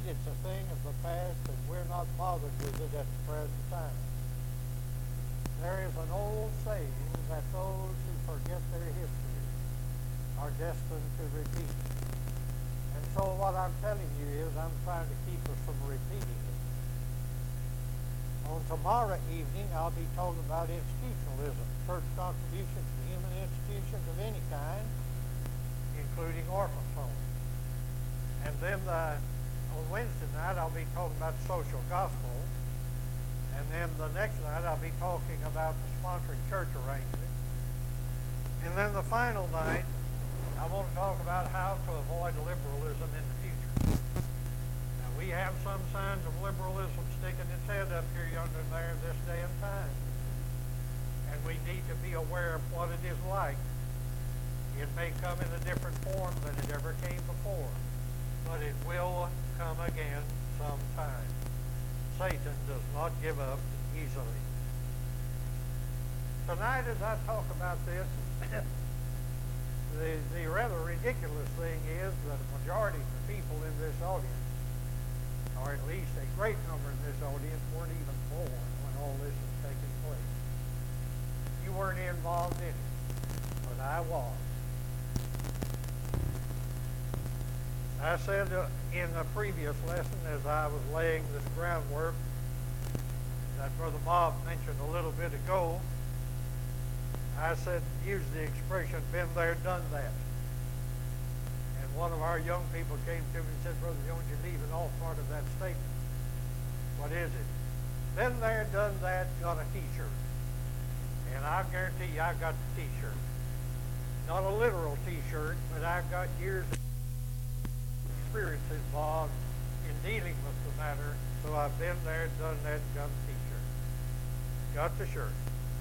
read, it's a thing of the past, and we're not bothered with it at the present time. There is an old saying that those who forget their history are destined to repeat it. And so what I'm telling you is I'm trying to keep us from repeating it. On tomorrow evening, I'll be talking about institutionalism, church contributions to human institutions of any kind, including orphan homes. And then on Wednesday night, I'll be talking about the social gospel. And then the next night, I'll be talking about the sponsored church arrangement. And then the final night, I want to talk about how to avoid liberalism in the future. Now, we have some signs of liberalism sticking its head up here, yonder, and there this day and time. And we need to be aware of what it is like. It may come in a different form than it ever came before, but it will come again sometime. Satan does not give up easily. Tonight, as I talk about this, the rather ridiculous thing is that a majority of the people in this audience, or at least a great number in this audience, weren't even born when all this was taking place. You weren't involved in it, but I was. I said in a previous lesson, as I was laying this groundwork, that Brother Bob mentioned a little bit ago, I said, use the expression, been there, done that. And one of our young people came to me and said, Brother Jones, you're leaving off part of that statement. What is it? Been there, done that, got a t-shirt. And I guarantee you I got the t-shirt. Not a literal t-shirt, but I've got years of experiences, Bob, in dealing with the matter. So I've been there, done that, got the t-shirt. Got the shirt.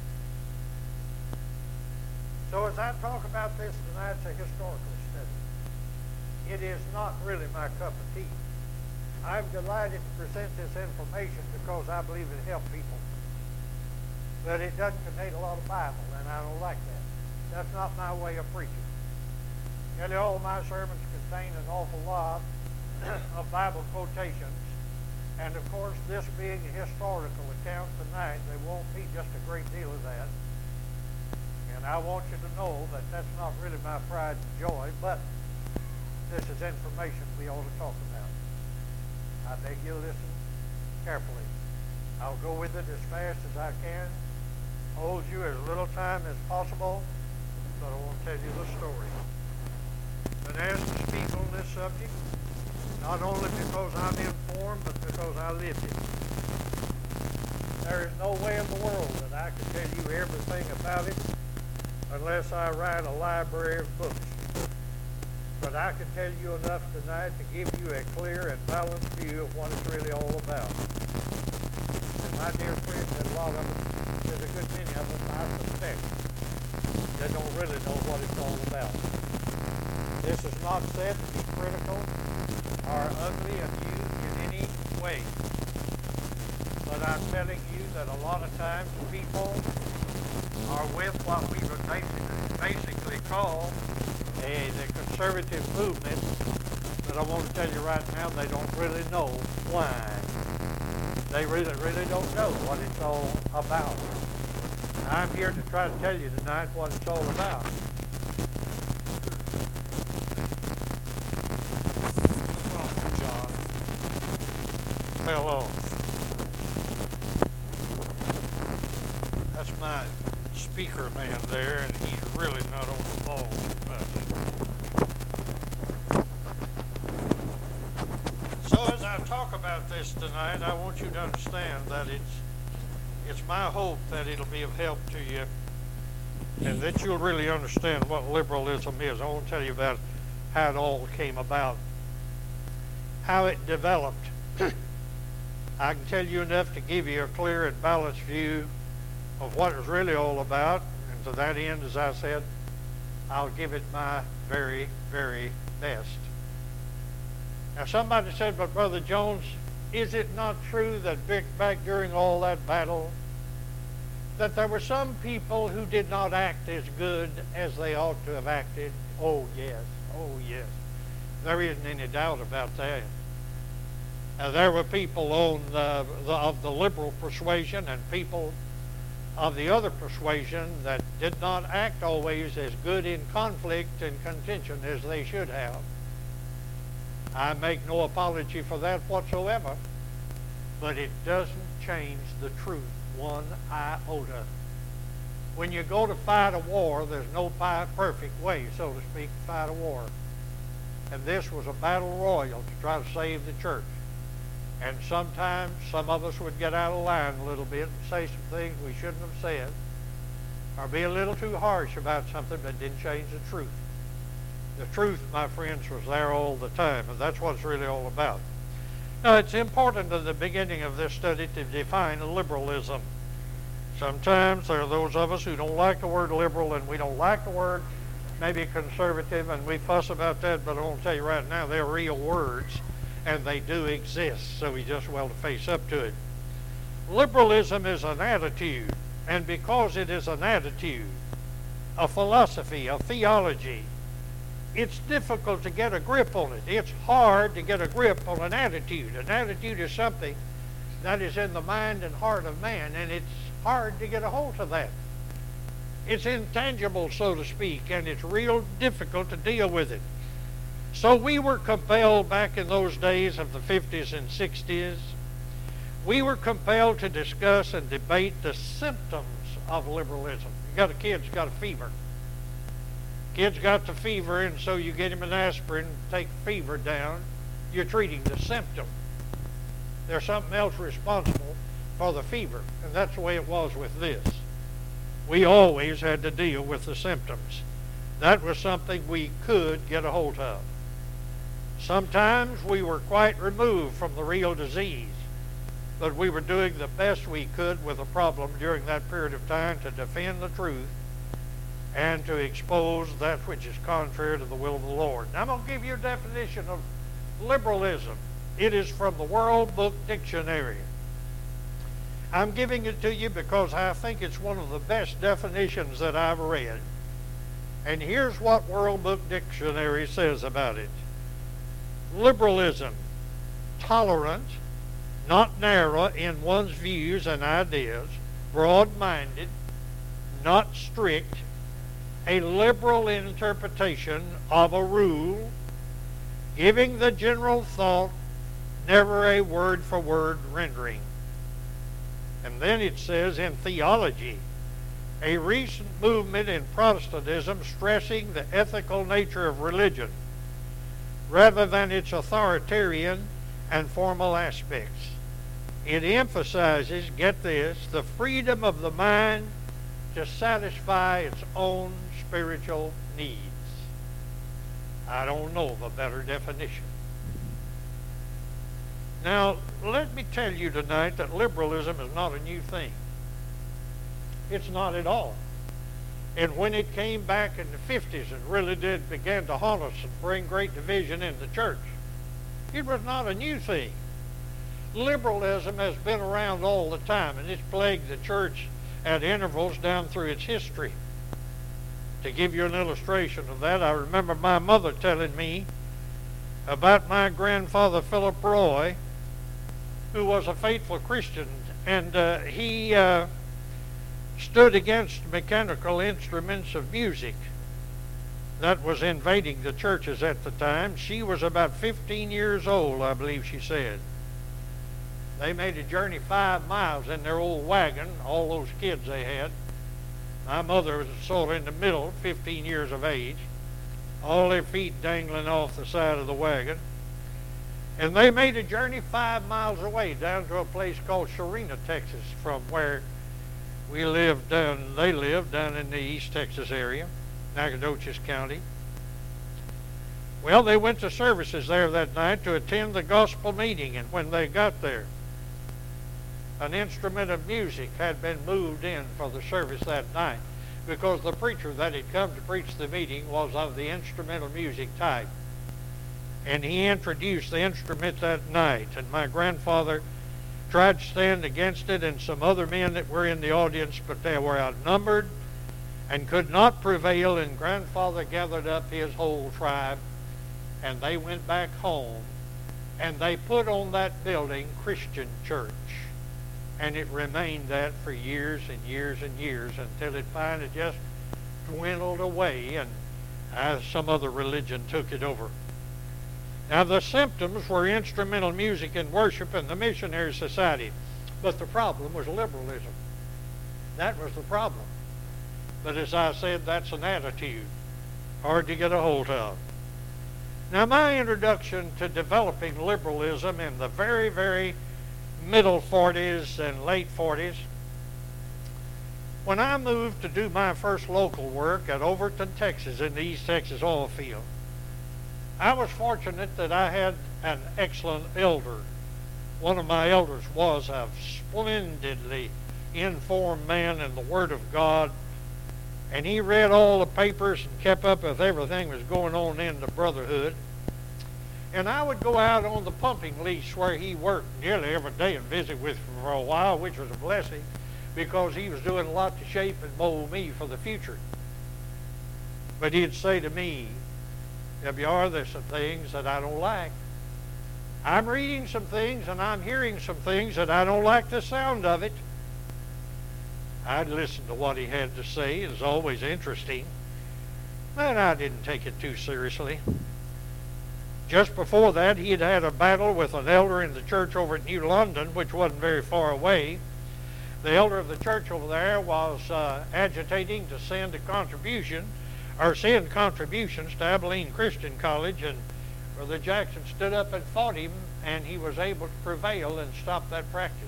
So as I talk about this tonight, it's a historical study. It is not really my cup of tea. I'm delighted to present this information because I believe it helps people. But it doesn't contain a lot of Bible, and I don't like that. That's not my way of preaching. Nearly all of my sermons contain an awful lot of Bible quotations. And of course, this being a historical account tonight, there won't be just a great deal of that. And I want you to know that that's not really my pride and joy, but this is information we ought to talk about. I beg you to listen carefully. I'll go with it as fast as I can, hold you as little time as possible, but I want to tell you the story. Been asked to speak on this subject, not only because I'm informed, but because I lived it. There is no way in the world that I can tell you everything about it unless I write a library of books. But I can tell you enough tonight to give you a clear and balanced view of what it's really all about. And my dear friends, there's a lot of them, there's a good many of them I suspect that don't really know what it's all about. This is not said to be critical or ugly of you in any way. But I'm telling you that a lot of times people are with what we would basically call the conservative movement, but I want to tell you right now, they don't really know why. They really don't know what it's all about. I'm here to try to tell you tonight what it's all about. John. Hello. That's my speaker man there, and he's really not on the ball much. So as I talk about this tonight, I want you to understand that it's my hope that it'll be of help to you and that you'll really understand what liberalism is. I want to tell you about how it all came about, how it developed. I can tell you enough to give you a clear and balanced view of what it's really all about, and to that end, as I said, I'll give it my very, very best. Now somebody said, but Brother Jones, is it not true that back during all that battle, that there were some people who did not act as good as they ought to have acted? Oh yes, there isn't any doubt about that. There were people of the liberal persuasion and people of the other persuasion that did not act always as good in conflict and contention as they should have. I make no apology for that whatsoever, but it doesn't change the truth one iota. When you go to fight a war, there's no perfect way, so to speak, to fight a war. And this was a battle royal to try to save the church. And sometimes some of us would get out of line a little bit and say some things we shouldn't have said, or be a little too harsh about something that didn't change the truth. The truth, my friends, was there all the time, and that's what it's really all about. Now, it's important at the beginning of this study to define liberalism. Sometimes there are those of us who don't like the word liberal, and we don't like the word maybe conservative, and we fuss about that, but I want to tell you right now, they're real words, and they do exist, so we just well to face up to it. Liberalism is an attitude, and because it is an attitude, a philosophy, a theology, it's difficult to get a grip on it. It's hard to get a grip on an attitude. An attitude is something that is in the mind and heart of man, and it's hard to get a hold of that. It's intangible, so to speak, and it's real difficult to deal with it. So we were compelled back in those days of the 50s and 60s, we were compelled to discuss and debate the symptoms of liberalism. You got a kid's got a fever. Kid's got the fever, and so you get him an aspirin, take fever down. You're treating the symptom. There's something else responsible for the fever, and that's the way it was with this. We always had to deal with the symptoms. That was something we could get a hold of. Sometimes we were quite removed from the real disease, but we were doing the best we could with the problem during that period of time to defend the truth and to expose that which is contrary to the will of the Lord. Now I'm going to give you a definition of liberalism. It is from the World Book Dictionary. I'm giving it to you because I think it's one of the best definitions that I've read. And here's what World Book Dictionary says about it. Liberalism, tolerant, not narrow in one's views and ideas, broad-minded, not strict, a liberal interpretation of a rule, giving the general thought, never a word-for-word rendering. And then it says in theology, a recent movement in Protestantism stressing the ethical nature of religion rather than its authoritarian and formal aspects. It emphasizes, get this, the freedom of the mind to satisfy its own spiritual needs. I don't know of a better definition. Now, let me tell you tonight that liberalism is not a new thing. It's not at all. And when it came back in the 50s and really began to haunt us and bring great division in the church, it was not a new thing. Liberalism has been around all the time, and it's plagued the church at intervals down through its history. To give you an illustration of that, I remember my mother telling me about my grandfather Philip Roy, who was a faithful Christian, and he stood against mechanical instruments of music that was invading the churches at the time. She was about 15 years old, I believe she said. They made a journey 5 miles in their old wagon, all those kids they had. My mother was sort of in the middle, 15 years of age, all their feet dangling off the side of the wagon. And they made a journey 5 miles away down to a place called Serena, Texas, from where they lived down in the East Texas area, Nacogdoches County. Well, they went to services there that night to attend the gospel meeting, and when they got there, an instrument of music had been moved in for the service that night because the preacher that had come to preach the meeting was of the instrumental music type. And he introduced the instrument that night, and my grandfather tried to stand against it, and some other men that were in the audience, but they were outnumbered and could not prevail, and grandfather gathered up his whole tribe, and they went back home, And they put on that building Christian Church. And it remained that for years and years and years until it finally just dwindled away and some other religion took it over. Now the symptoms were instrumental music and worship and the missionary society. But the problem was liberalism. That was the problem. But as I said, that's an attitude. Hard to get a hold of. Now my introduction to developing liberalism in the very, very middle 40s and late 40s, when I moved to do my first local work at Overton, Texas, in the East Texas oil field, I was fortunate that I had an excellent elder. One of my elders was a splendidly informed man in the Word of God, and he read all the papers and kept up with everything that was going on in the brotherhood. And I would go out on the pumping lease where he worked nearly every day and visit with him for a while, which was a blessing because he was doing a lot to shape and mold me for the future. But he'd say to me, W.R., there's some things that I don't like. I'm reading some things and I'm hearing some things that I don't like the sound of it. I'd listen to what he had to say. It was always interesting. But I didn't take it too seriously. Just before that, he had had a battle with an elder in the church over at New London, which wasn't very far away. The elder of the church over there was agitating to send contributions to Abilene Christian College, and Brother Jackson stood up and fought him, and he was able to prevail and stop that practice.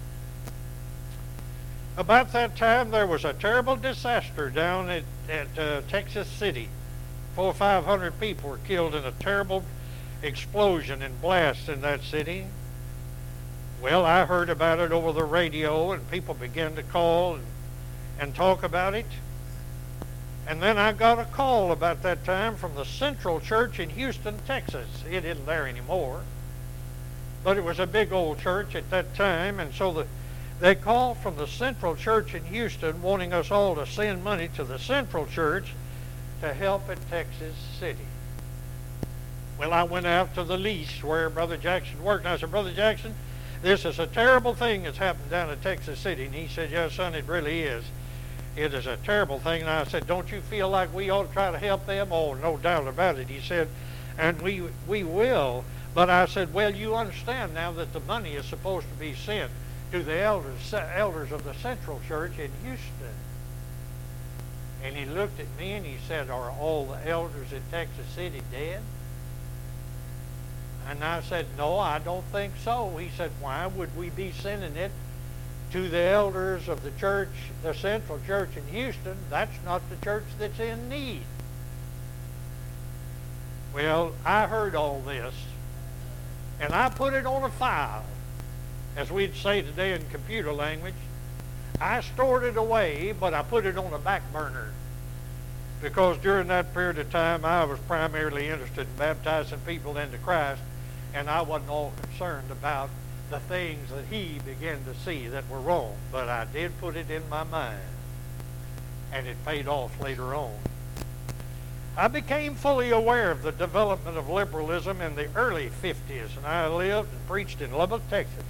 About that time, there was a terrible disaster down at Texas City. 400 or 500 people were killed in a terrible explosion and blast in that city. Well, I heard about it over the radio, and people began to call and talk about it. And then I got a call about that time from the Central Church in Houston, Texas. It isn't there anymore, but it was a big old church at that time, and so they called from the Central Church in Houston wanting us all to send money to the Central Church to help at Texas City. Well, I went out to the lease where Brother Jackson worked, and I said, Brother Jackson, this is a terrible thing that's happened down at Texas City. And he said, yes, son, it really is. It is a terrible thing. And I said, don't you feel like we ought to try to help them? Oh, no doubt about it. He said, and we will. But I said, well, you understand now that the money is supposed to be sent to the elders of the Central Church in Houston. And he looked at me and he said, are all the elders in Texas City dead? And I said, no, I don't think so. He said, why would we be sending it to the elders of the church, the Central Church in Houston? That's not the church that's in need. Well, I heard all this, and I put it on a file, as we'd say today in computer language. I stored it away, but I put it on a back burner, because during that period of time, I was primarily interested in baptizing people into Christ, and I wasn't all concerned about the things that he began to see that were wrong. But I did put it in my mind, and it paid off later on. I became fully aware of the development of liberalism in the early 50s, and I lived and preached in Lubbock, Texas.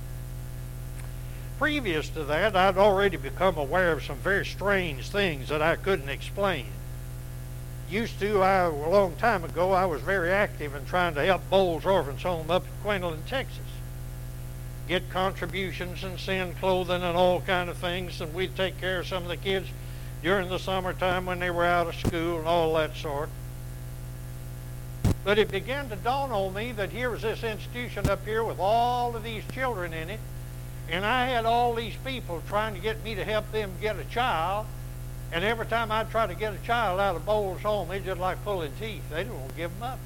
Previous to that, I'd already become aware of some very strange things that I couldn't explain. A long time ago, I was very active in trying to help Bowles Orphans Home up in Quinlan, Texas. Get contributions and send clothing and all kind of things, and we'd take care of some of the kids during the summertime when they were out of school and all that sort. But it began to dawn on me that here was this institution up here with all of these children in it, and I had all these people trying to get me to help them get a child. And every time I'd try to get a child out of Bowles Home, they just like pulling teeth. They didn't want to give them up.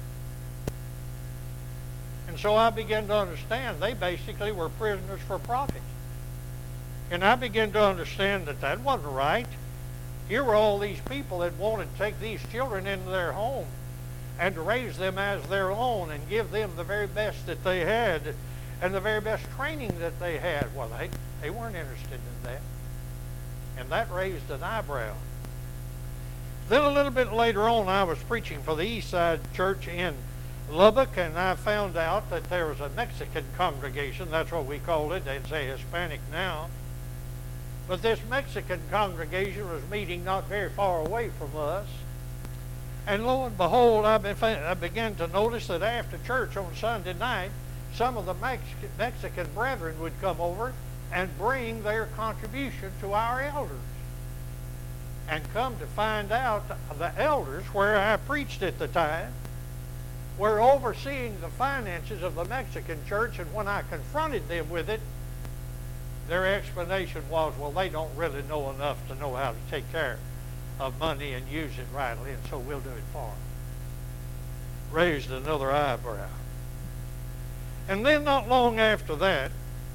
And so I began to understand they basically were prisoners for profit. And I began to understand that that wasn't right. Here were all these people that wanted to take these children into their home and to raise them as their own and give them the very best that they had and the very best training that they had. Well, they weren't interested in that. And that raised an eyebrow. Then a little bit later on, I was preaching for the East Side Church in Lubbock, and I found out that there was a Mexican congregation. That's what we called it. They'd say Hispanic now. But this Mexican congregation was meeting not very far away from us. And lo and behold, I began to notice that after church on Sunday night, some of the Mexican brethren would come over and bring their contribution to our elders. And come to find out, the elders, where I preached at the time, were overseeing the finances of the Mexican church, and when I confronted them with it, their explanation was, well, they don't really know enough to know how to take care of money and use it rightly, and so we'll do it for them. Raised another eyebrow. And then not long after that,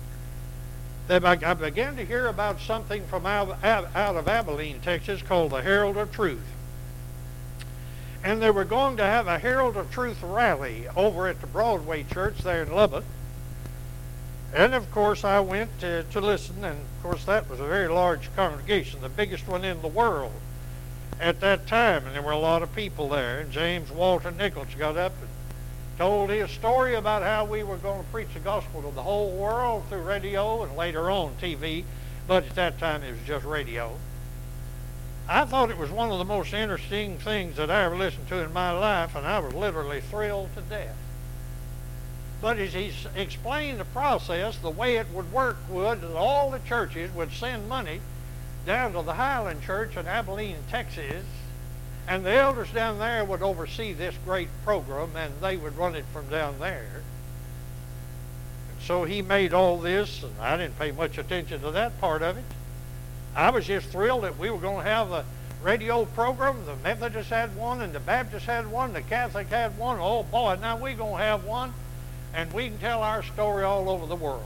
I began to hear about something from out of Abilene, Texas, called the Herald of Truth. And they were going to have a Herald of Truth rally over at the Broadway Church there in Lubbock. And of course I went to listen, and of course that was a very large congregation, the biggest one in the world at that time, and there were a lot of people there. And James Walter Nichols got up and told his story about how we were going to preach the gospel to the whole world through radio and later on TV, but at that time it was just radio. I thought it was one of the most interesting things that I ever listened to in my life, and I was literally thrilled to death. But as he explained the process, the way it would work would that all the churches would send money down to the Highland Church in Abilene, Texas, and the elders down there would oversee this great program, and they would run it from down there. And so he made all this, and I didn't pay much attention to that part of it. I was just thrilled that we were going to have a radio program. The Methodists had one, and the Baptists had one, the Catholic had one. Oh boy, now we're going to have one, and we can tell our story all over the world.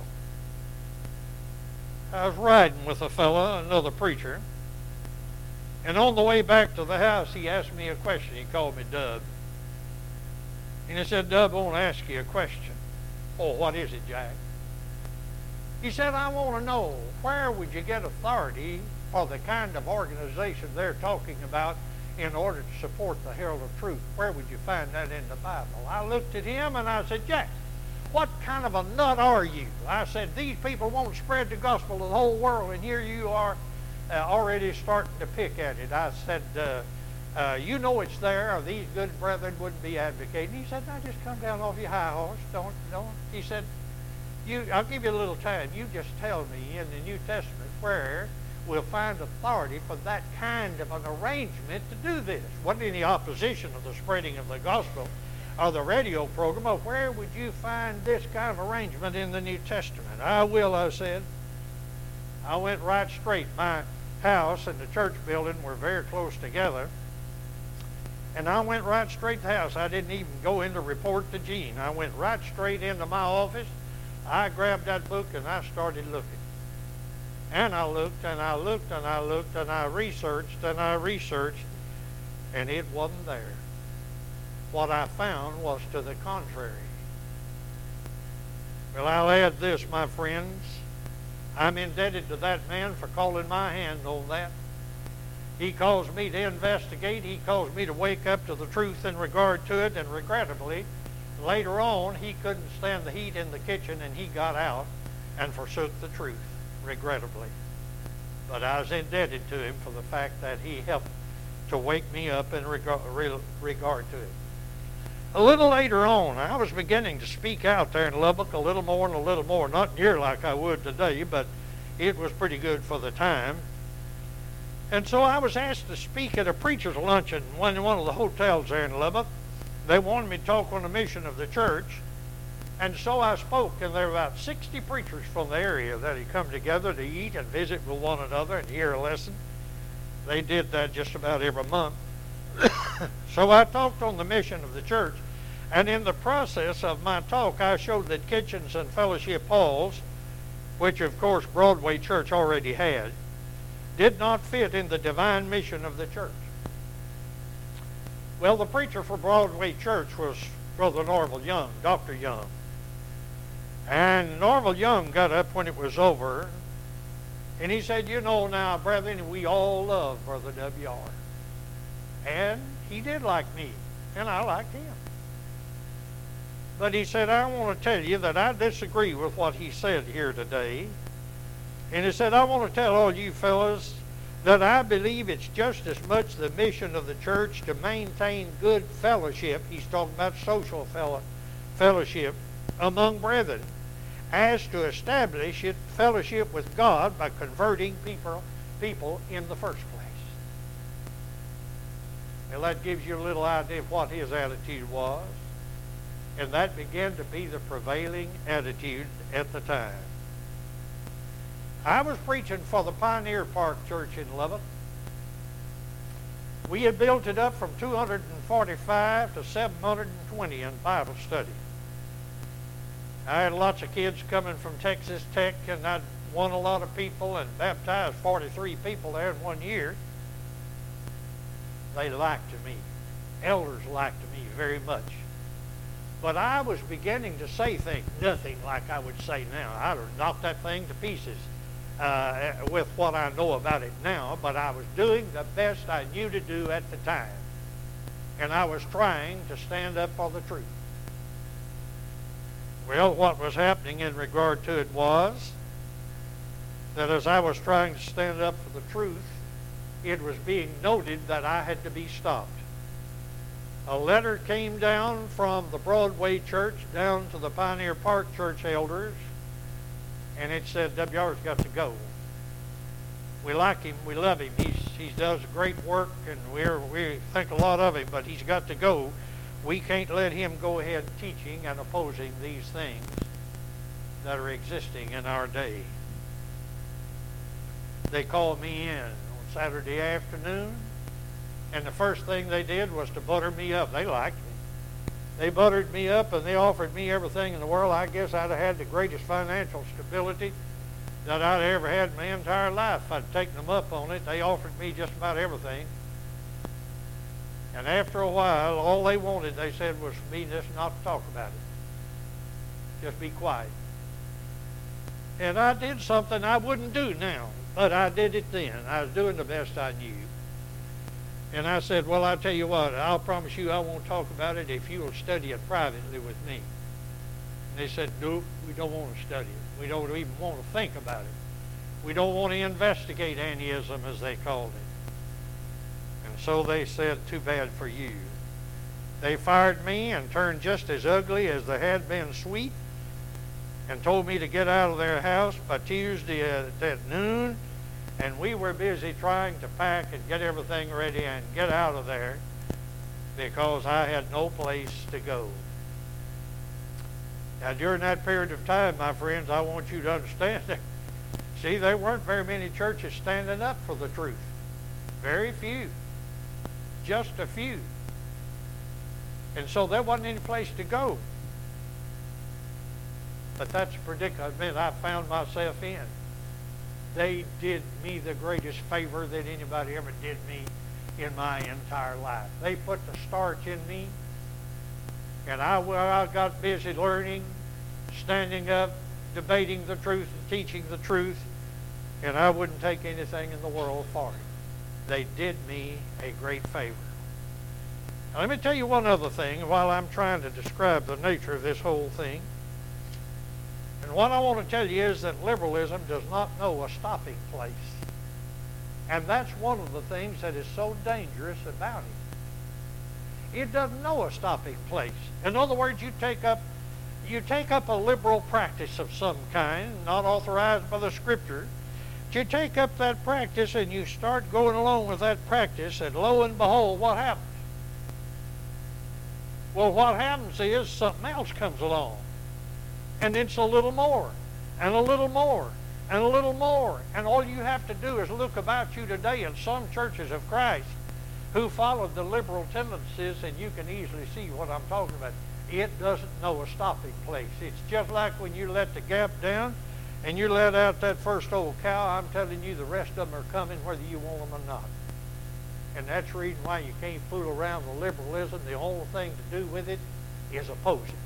I was riding with a fella, another preacher, and on the way back to the house, he asked me a question. He called me Dub. And he said, Dub, I want to ask you a question. Oh, what is it, Jack? He said, I want to know, where would you get authority for the kind of organization they're talking about in order to support the Herald of Truth? Where would you find that in the Bible? I looked at him and I said, Jack, what kind of a nut are you? I said, these people won't spread the gospel to the whole world, and here you are already starting to pick at it. I said, you know it's there, or these good brethren wouldn't be advocating. He said, now just come down off your high horse. Don't. He said, I'll give you a little time. You just tell me in the New Testament where we'll find authority for that kind of an arrangement to do this. Wasn't any opposition of the spreading of the gospel or the radio program, or where would you find this kind of arrangement in the New Testament? I will, I said. I went right straight. My house and the church building were very close together. And I went right straight to the house. I didn't even go in to report to Gene. I went right straight into my office. I grabbed that book and I started looking. And I looked and I looked and I looked and I researched and I researched, and it wasn't there. What I found was to the contrary. Well, I'll add this, my friends. I'm indebted to that man for calling my hand on that. He caused me to investigate. He caused me to wake up to the truth in regard to it, and regrettably, later on, he couldn't stand the heat in the kitchen, and he got out and forsook the truth, regrettably. But I was indebted to him for the fact that he helped to wake me up in regard to it. A little later on, I was beginning to speak out there in Lubbock a little more and a little more. Not near like I would today, but it was pretty good for the time. And so I was asked to speak at a preacher's luncheon in one of the hotels there in Lubbock. They wanted me to talk on the mission of the church. And so I spoke, and there were about 60 preachers from the area that had come together to eat and visit with one another and hear a lesson. They did that just about every month. So I talked on the mission of the church, and in the process of my talk, I showed that Kitchens and Fellowship Halls, which of course Broadway Church already had, did not fit in the divine mission of the church. Well, the preacher for Broadway Church was Brother Norval Young, Dr. Young. And Norval Young got up when it was over, and he said, you know now, brethren, we all love Brother W.R. And he did like me, and I liked him. But he said, I want to tell you that I disagree with what he said here today. And he said, I want to tell all you fellas that I believe it's just as much the mission of the church to maintain good fellowship, he's talking about social fellowship among brethren, as to establish it fellowship with God by converting people in the first place. Well, that gives you a little idea of what his attitude was. And that began to be the prevailing attitude at the time. I was preaching for the Pioneer Park Church in Lubbock. We had built it up from 245 to 720 in Bible study. I had lots of kids coming from Texas Tech, and I'd won a lot of people and baptized 43 people there in 1 year. They liked me. Elders liked me very much. But I was beginning to say things, nothing like I would say now. I'd have knocked that thing to pieces with what I know about it now, but I was doing the best I knew to do at the time. And I was trying to stand up for the truth. Well, what was happening in regard to it was that as I was trying to stand up for the truth, it was being noted that I had to be stopped. A letter came down from the Broadway Church down to the Pioneer Park Church elders, and it said, W.R.'s got to go. We like him, we love him, he does great work, and we think a lot of him, but he's got to go. We can't let him go ahead teaching and opposing these things that are existing in our day. They called me in on Saturday afternoon, and the first thing they did was to butter me up. They liked me. They buttered me up, and they offered me everything in the world. I guess I'd have had the greatest financial stability that I'd ever had in my entire life if I'd taken them up on it. They offered me just about everything. And after a while, all they wanted, they said, was for me just not to talk about it. Just be quiet. And I did something I wouldn't do now, but I did it then. I was doing the best I knew. And I said, well, I'll tell you what, I'll promise you I won't talk about it if you will study it privately with me. And they said, no, we don't want to study it. We don't even want to think about it. We don't want to investigate Antiism, as they called it. And so they said, too bad for you. They fired me and turned just as ugly as they had been sweet, and told me to get out of their house by Tuesday at noon. And we were busy trying to pack and get everything ready and get out of there because I had no place to go. Now, during that period of time, my friends, I want you to understand that, see, there weren't very many churches standing up for the truth. Very few. Just a few. And so there wasn't any place to go. But that's a predicament I found myself in. They did me the greatest favor that anybody ever did me in my entire life. They put the starch in me, and I got busy learning, standing up, debating the truth, and teaching the truth, and I wouldn't take anything in the world for it. They did me a great favor. Now, let me tell you one other thing while I'm trying to describe the nature of this whole thing. And what I want to tell you is that liberalism does not know a stopping place. And that's one of the things that is so dangerous about it. It doesn't know a stopping place. In other words, you take up a liberal practice of some kind, not authorized by the Scripture. You take up that practice and you start going along with that practice, and lo and behold, what happens? Well, what happens is something else comes along. And it's a little more, and a little more, and a little more. And all you have to do is look about you today in some churches of Christ who followed the liberal tendencies, and you can easily see what I'm talking about. It doesn't know a stopping place. It's just like when you let the gap down and you let out that first old cow. I'm telling you, the rest of them are coming whether you want them or not. And that's the reason why you can't fool around with liberalism. The only thing to do with it is oppose it.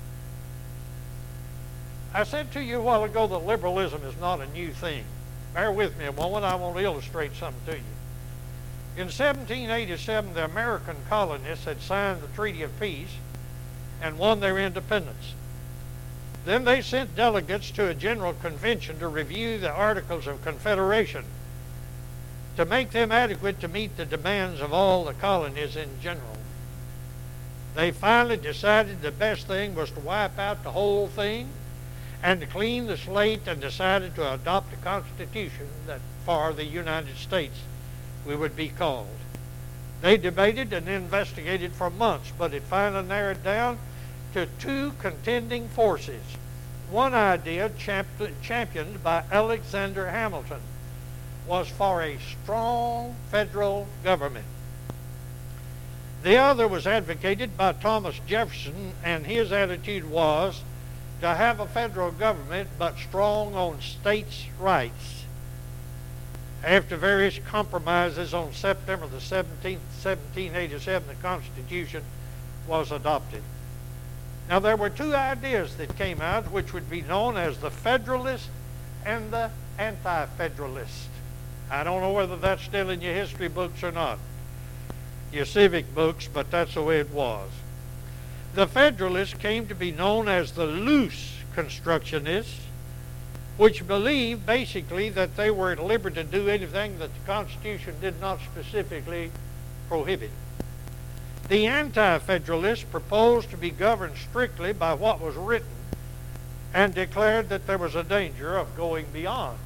I said to you a while ago that liberalism is not a new thing. Bear with me a moment. I want to illustrate something to you. In 1787, the American colonists had signed the Treaty of Peace, and won their independence. Then they sent delegates to a general convention to review the Articles of Confederation to make them adequate to meet the demands of all the colonies in general. They finally decided the best thing was to wipe out the whole thing and to clean the slate, and decided to adopt a constitution that for the United States we would be called. They debated and investigated for months, but it finally narrowed down to two contending forces. One idea, championed by Alexander Hamilton, was for a strong federal government. The other was advocated by Thomas Jefferson, and his attitude was to have a federal government but strong on states' rights. After various compromises, on September the 17th, 1787, the Constitution was adopted. Now, there were two ideas that came out which would be known as the Federalist and the Anti-Federalist. I don't know whether that's still in your history books or not, your civic books, but that's the way it was. The Federalists came to be known as the loose constructionists, which believed basically that they were at liberty to do anything that the Constitution did not specifically prohibit. The Anti-Federalists proposed to be governed strictly by what was written and declared that there was a danger of going beyond.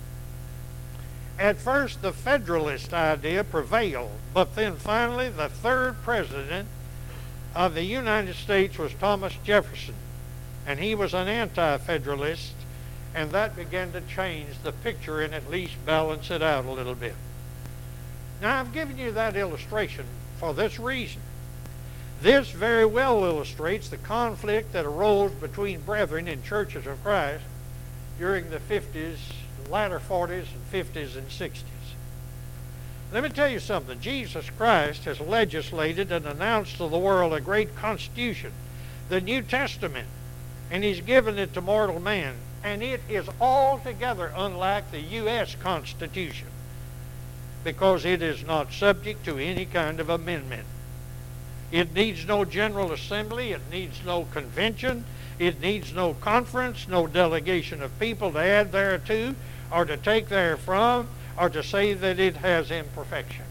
At first, the Federalist idea prevailed, but then finally the third president of the United States was Thomas Jefferson, and he was an Anti-Federalist, and that began to change the picture and at least balance it out a little bit. Now, I've given you that illustration for this reason. This very well illustrates the conflict that arose between brethren in churches of Christ during the 50s, latter 40s and 50s and 60s. Let me tell you something. Jesus Christ has legislated and announced to the world a great constitution, the New Testament, and he's given it to mortal man. And it is altogether unlike the U.S. Constitution because it is not subject to any kind of amendment. It needs no General Assembly. It needs no convention. It needs no conference, no delegation of people to add thereto or to take therefrom or to say that it has imperfection.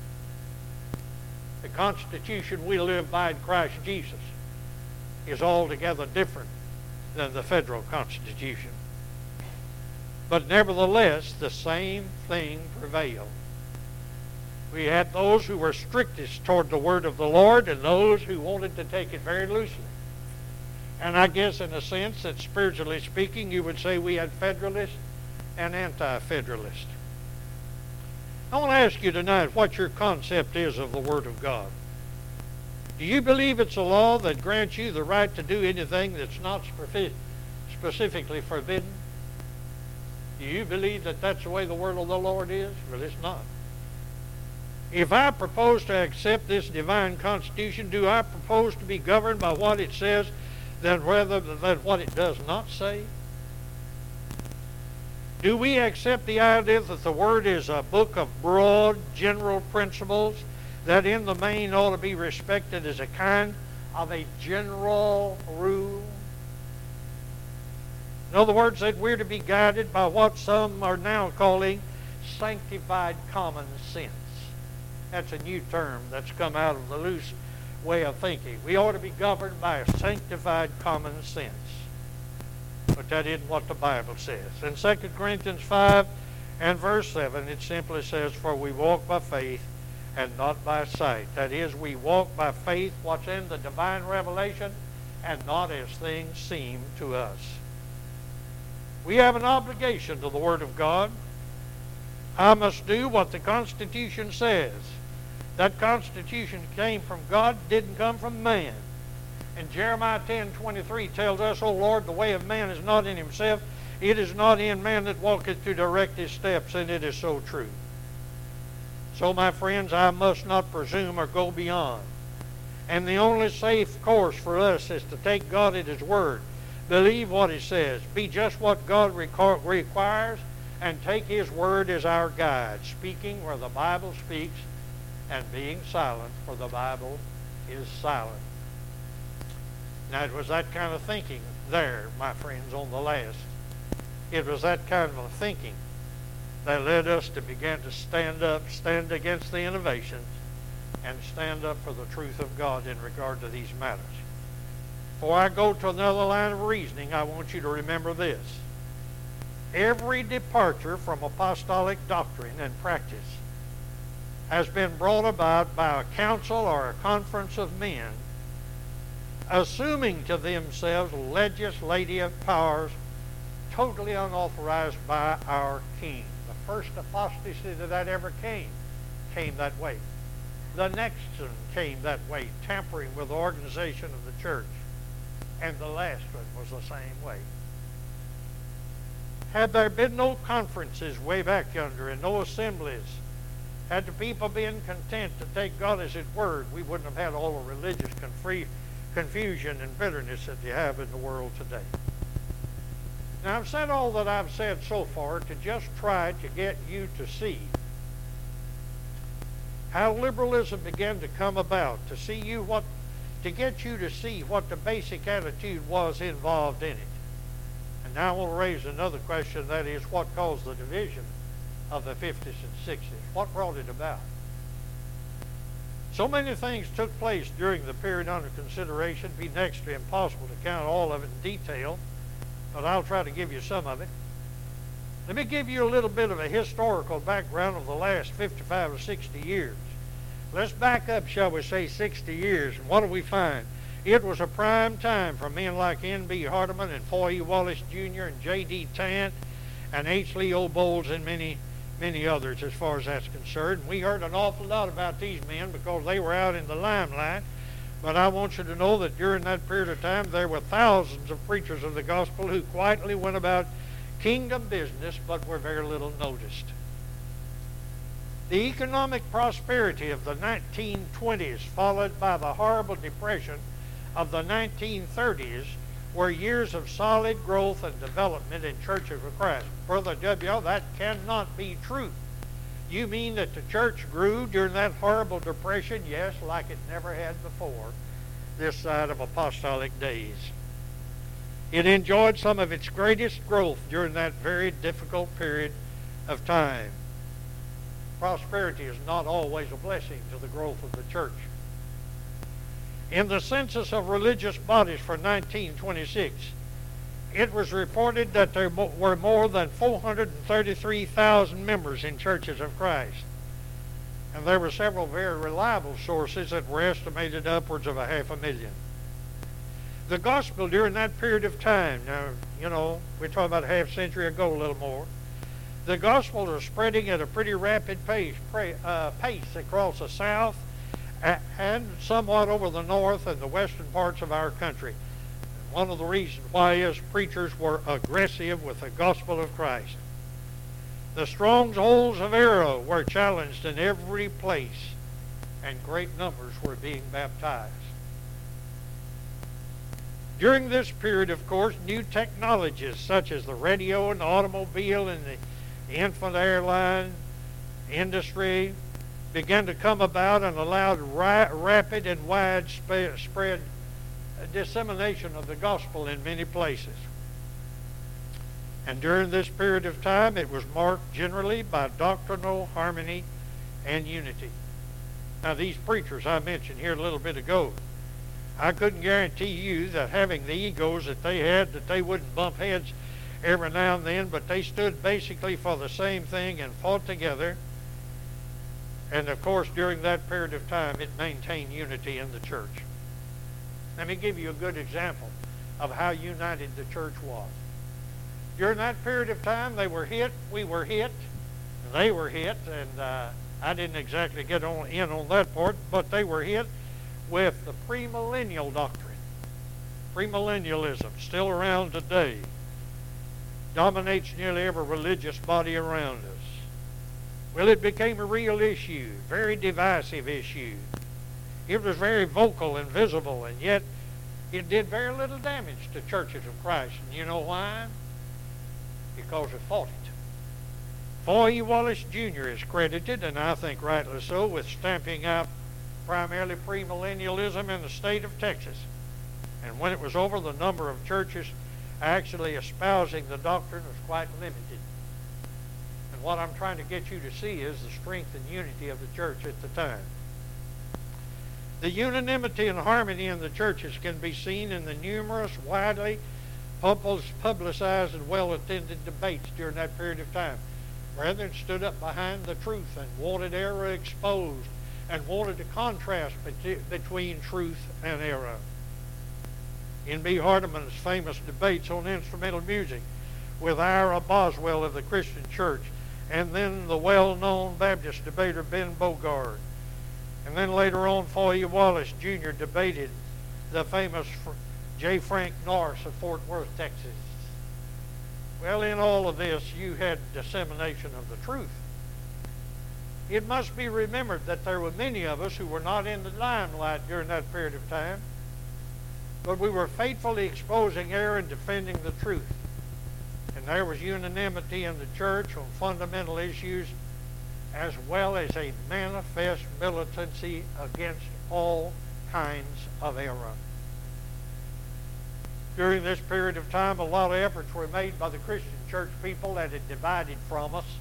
The Constitution we live by in Christ Jesus is altogether different than the federal Constitution. But nevertheless, the same thing prevailed. We had those who were strictest toward the word of the Lord and those who wanted to take it very loosely. And I guess in a sense that spiritually speaking, you would say we had Federalists and Anti-Federalists. I want to ask you tonight what your concept is of the Word of God. Do you believe it's a law that grants you the right to do anything that's not specifically forbidden? Do you believe that that's the way the Word of the Lord is? Well, it's not. If I propose to accept this divine Constitution, do I propose to be governed by what it says rather than what it does not say? Do we accept the idea that the Word is a book of broad, general principles that in the main ought to be respected as a kind of a general rule? In other words, that we're to be guided by what some are now calling sanctified common sense. That's a new term that's come out of the loose way of thinking. We ought to be governed by a sanctified common sense. But that isn't what the Bible says. In 2 Corinthians 5 and verse 7, it simply says, "For we walk by faith and not by sight." That is, we walk by faith, what's in the divine revelation, and not as things seem to us. We have an obligation to the Word of God. I must do what the Constitution says. That Constitution came from God, didn't come from man. And Jeremiah 10:23 tells us, "O Lord, the way of man is not in himself. It is not in man that walketh to direct his steps," and it is so true. So, my friends, I must not presume or go beyond. And the only safe course for us is to take God at His word, believe what He says, be just what God requires, and take His word as our guide, speaking where the Bible speaks and being silent where the Bible is silent. Now, it was that kind of thinking there, my friends, on the last. It was that kind of thinking that led us to begin to stand against the innovations, and stand up for the truth of God in regard to these matters. Before I go to another line of reasoning, I want you to remember this. Every departure from apostolic doctrine and practice has been brought about by a council or a conference of men assuming to themselves legislative powers totally unauthorized by our King. The first apostasy that ever came that way. The next one came that way, tampering with the organization of the church. And the last one was the same way. Had there been no conferences way back yonder and no assemblies, had the people been content to take God as His word, we wouldn't have had all the religious confusion and bitterness that you have in the world today. Now, I've said all that I've said so far to just try to get you to see how liberalism began to come about, to get you to see what the basic attitude was involved in it. And now I want to raise another question, that is, what caused the division of the 50s and 60s? What brought it about? So many things took place during the period under consideration. It'd be next to impossible to count all of it in detail, but I'll try to give you some of it. Let me give you a little bit of a historical background of the last 55 or 60 years. Let's back up, shall we say, 60 years. And what do we find? It was a prime time for men like N.B. Hardeman and Foy E. Wallace Jr. and J.D. Tant and H. Leo Bowles and many others as far as that's concerned. We heard an awful lot about these men because they were out in the limelight. But I want you to know that during that period of time, there were thousands of preachers of the gospel who quietly went about kingdom business but were very little noticed. The economic prosperity of the 1920s, followed by the horrible depression of the 1930s, were years of solid growth and development in Churches of Christ. Brother W.O., that cannot be true. You mean that the church grew during that horrible depression? Yes, like it never had before, this side of apostolic days. It enjoyed some of its greatest growth during that very difficult period of time. Prosperity is not always a blessing to the growth of the church. In the census of religious bodies for 1926, it was reported that there were more than 433,000 members in Churches of Christ. And there were several very reliable sources that were estimated upwards of 500,000. The gospel during that period of time, now, we're talking about a half century ago, a little more, the gospel was spreading at a pretty rapid pace across the south and somewhat over the north and the western parts of our country. One of the reasons why is preachers were aggressive with the gospel of Christ. The strongholds of error were challenged in every place, and great numbers were being baptized. During this period, of course, new technologies such as the radio and the automobile and the infant airline industry began to come about and allowed rapid and widespread dissemination of the gospel in many places. And during this period of time, it was marked generally by doctrinal harmony and unity. Now, these preachers I mentioned here a little bit ago, I couldn't guarantee you that having the egos that they had, that they wouldn't bump heads every now and then, but they stood basically for the same thing and fought together. And of course, during that period of time, it maintained unity in the church. Let me give you a good example of how united the church was. During that period of time, they were hit, we were hit, they were hit, and I didn't exactly get in on that part, but they were hit with the premillennial doctrine. Premillennialism, still around today, dominates nearly every religious body around us. Well, it became a real issue, very divisive issue. It was very vocal and visible, and yet it did very little damage to Churches of Christ. And you know why? Because it fought it. Foy E. Wallace Jr. is credited, and I think rightly so, with stamping out primarily premillennialism in the state of Texas. And when it was over, the number of churches actually espousing the doctrine was quite limited. And what I'm trying to get you to see is the strength and unity of the church at the time. The unanimity and harmony in the churches can be seen in the numerous, widely publicized and well-attended debates during that period of time. Brethren stood up behind the truth and wanted error exposed and wanted to contrast between truth and error. N.B. Hardeman's famous debates on instrumental music with Ira Boswell of the Christian Church, and then the well-known Baptist debater Ben Bogard. And then later on, Foy Wallace Jr. debated the famous J. Frank Norris of Fort Worth, Texas. Well, in all of this, you had dissemination of the truth. It must be remembered that there were many of us who were not in the limelight during that period of time, but we were faithfully exposing error and defending the truth. And there was unanimity in the church on fundamental issues, as well as a manifest militancy against all kinds of error. During this period of time, a lot of efforts were made by the Christian church people that had divided from us.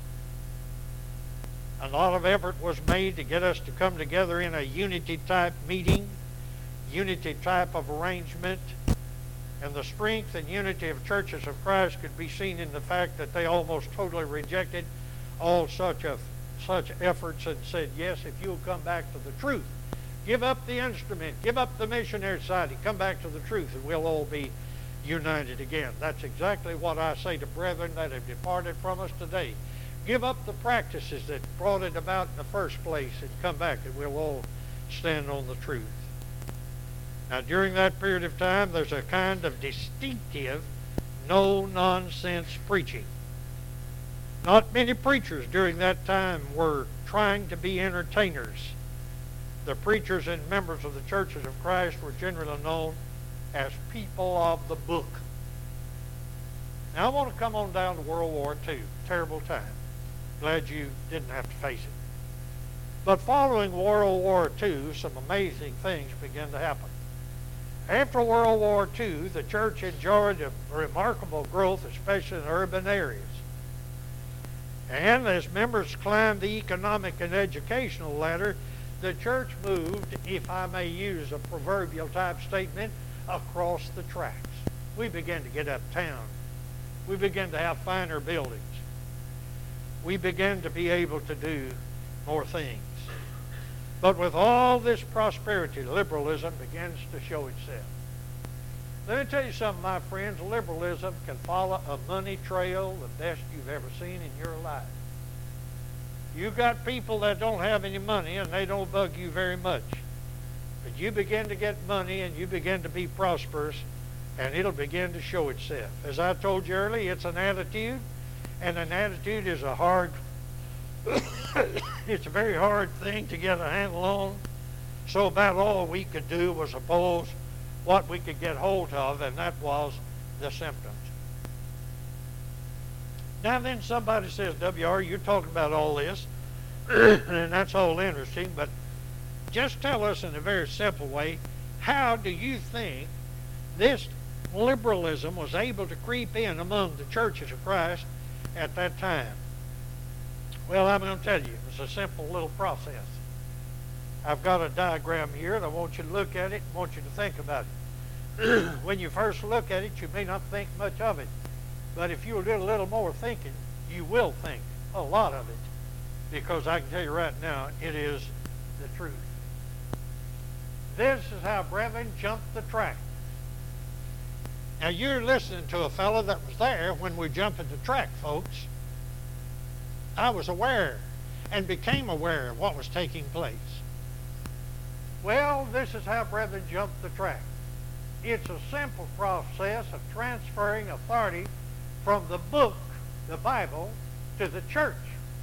A lot of effort was made to get us to come together in a unity type meeting, unity type of arrangement. And the strength and unity of churches of Christ could be seen in the fact that they almost totally rejected all such efforts and said, yes, if you'll come back to the truth, give up the instrument, give up the missionary society, come back to the truth, and we'll all be united again. That's exactly what I say to brethren that have departed from us today. Give up the practices that brought it about in the first place and come back, and we'll all stand on the truth. Now, during that period of time, there's a kind of distinctive, no-nonsense preaching. Not many preachers during that time were trying to be entertainers. The preachers and members of the churches of Christ were generally known as people of the book. Now, I want to come on down to World War II. Terrible time. Glad you didn't have to face it. But following World War II, some amazing things began to happen. After World War II, the church enjoyed a remarkable growth, especially in urban areas. And as members climbed the economic and educational ladder, the church moved, if I may use a proverbial type statement, across the tracks. We began to get uptown. We began to have finer buildings. We began to be able to do more things. But with all this prosperity, liberalism begins to show itself. Let me tell you something, my friends. Liberalism can follow a money trail the best you've ever seen in your life. You've got people that don't have any money and they don't bug you very much. But you begin to get money and you begin to be prosperous, and it'll begin to show itself. As I told you earlier, it's an attitude, and an attitude is a hard it's a very hard thing to get a handle on. So about all we could do was oppose what we could get hold of, and that was the symptoms. Now then, somebody says, W.R., you're talking about all this, and that's all interesting, but just tell us in a very simple way, how do you think this liberalism was able to creep in among the churches of Christ at that time? Well, I'm going to tell you, it was a simple little process. I've got a diagram here, and I want you to look at it and want you to think about it. When you first look at it, you may not think much of it. But if you'll do a little more thinking, you will think a lot of it. Because I can tell you right now, it is the truth. This is how brethren jumped the track. Now, you're listening to a fellow that was there when we jumped the track, folks. I was aware and became aware of what was taking place. Well, this is how brethren jumped the track. It's a simple process of transferring authority from the book, the Bible, to the church.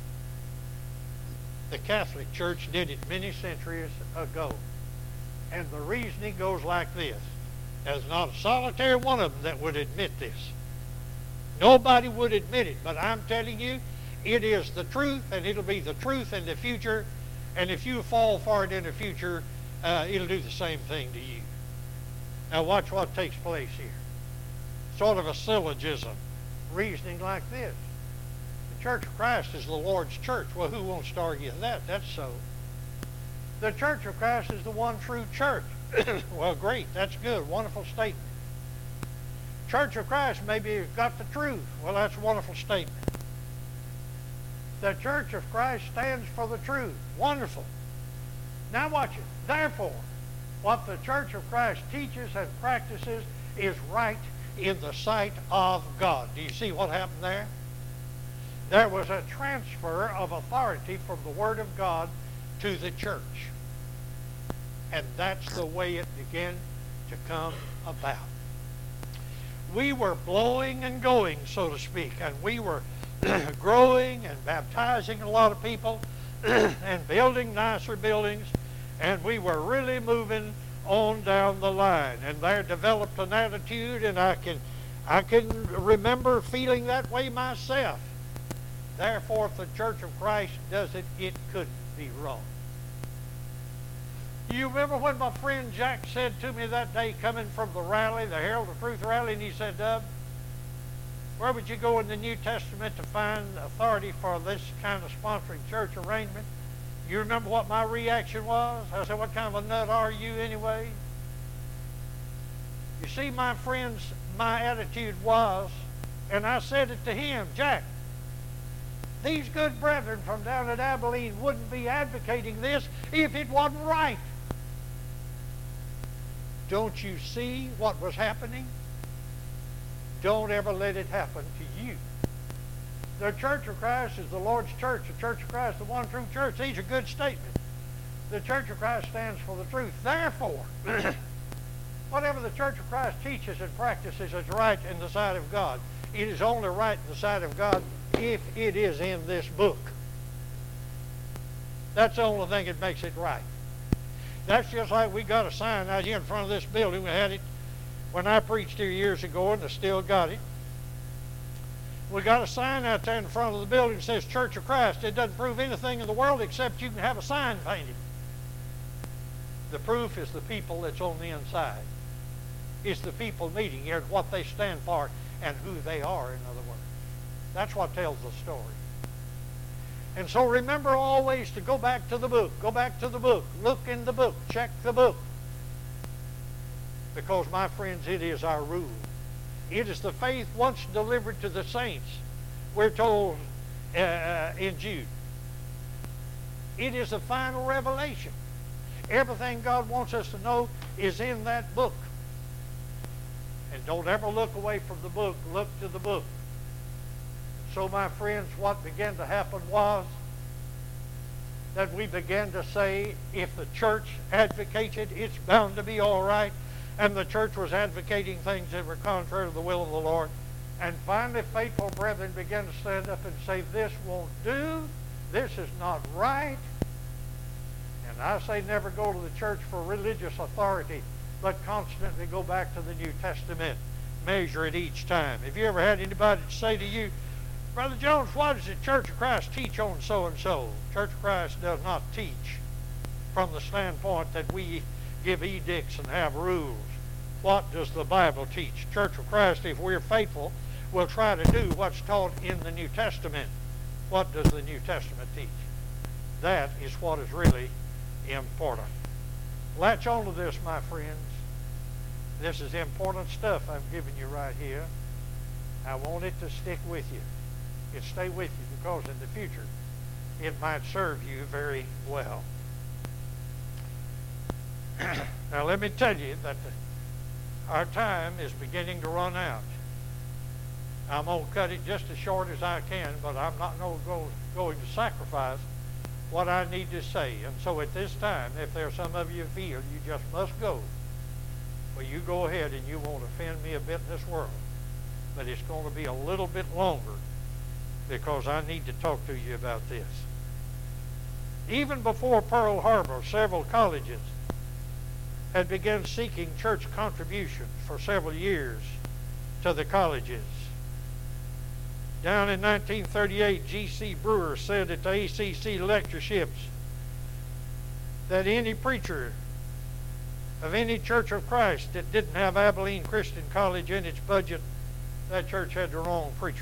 The Catholic Church did it many centuries ago. And the reasoning goes like this. There's not a solitary one of them that would admit this. Nobody would admit it, but I'm telling you, it is the truth, and it'll be the truth in the future. And if you fall for it in the future, it'll do the same thing to you. Now watch what takes place here. Sort of a syllogism, reasoning like this. The Church of Christ is the Lord's church. Well, who wants to argue that? That's so. The Church of Christ is the one true church. Well, great. That's good. Wonderful statement. Church of Christ maybe has got the truth. Well, that's a wonderful statement. The Church of Christ stands for the truth. Wonderful. Now watch it. Therefore, what the Church of Christ teaches and practices is right in the sight of God. Do you see what happened there? There was a transfer of authority from the Word of God to the church. And that's the way it began to come about. We were blowing and going, so to speak, and we were growing and baptizing a lot of people and building nicer buildings, and we were really moving on down the line. And there developed an attitude, and I can remember feeling that way myself. Therefore, if the Church of Christ does it, it couldn't be wrong. You remember when my friend Jack said to me that day coming from the rally, the Herald of Truth rally, and he said, Dub, where would you go in the New Testament to find authority for this kind of sponsoring church arrangement? You remember what my reaction was? I said, what kind of a nut are you anyway? You see, my friends, my attitude was, and I said it to him, Jack, these good brethren from down at Abilene wouldn't be advocating this if it wasn't right. Don't you see what was happening? Don't ever let it happen to you. The Church of Christ is the Lord's church. The Church of Christ is the one true church. These are good statements. The Church of Christ stands for the truth. Therefore, whatever the Church of Christ teaches and practices is right in the sight of God. It is only right in the sight of God if it is in this book. That's the only thing that makes it right. That's just like we got a sign out here in front of this building. We had it when I preached here years ago, and I still got it. We got a sign out there in front of the building that says Church of Christ. It doesn't prove anything in the world except you can have a sign painted. The proof is the people that's on the inside. It's the people meeting here and what they stand for and who they are, in other words. That's what tells the story. And so remember always to go back to the book. Go back to the book. Look in the book. Check the book. Because, my friends, it is our rule. It is the faith once delivered to the saints, we're told in Jude. It is the final revelation. Everything God wants us to know is in that book. And don't ever look away from the book. Look to the book. So, my friends, what began to happen was that we began to say, if the church advocates it, it's bound to be all right. And the church was advocating things that were contrary to the will of the Lord. And finally, faithful brethren began to stand up and say, this won't do. This is not right. And I say never go to the church for religious authority, but constantly go back to the New Testament. Measure it each time. Have you ever had anybody say to you, Brother Jones, why does the Church of Christ teach on so-and-so? Church of Christ does not teach from the standpoint that we give edicts and have rules. What does the Bible teach? Church of Christ, if we're faithful, will try to do what's taught in the New Testament. What does the New Testament teach? That is what is really important. Latch on to this, my friends. This is important stuff I'm giving you right here. I want it to stick with you. It stay with you because in the future it might serve you very well. Now let me tell you that our time is beginning to run out. I'm going to cut it just as short as I can, but I'm not going to sacrifice what I need to say. And so at this time, if there's some of you feel you just must go, well, you go ahead and you won't offend me a bit in this world. But it's going to be a little bit longer because I need to talk to you about this. Even before Pearl Harbor, several colleges had begun seeking church contributions for several years to the colleges. Down in 1938, G.C. Brewer said at the ACC lectureships that any preacher of any Church of Christ that didn't have Abilene Christian College in its budget. That church had the wrong preacher.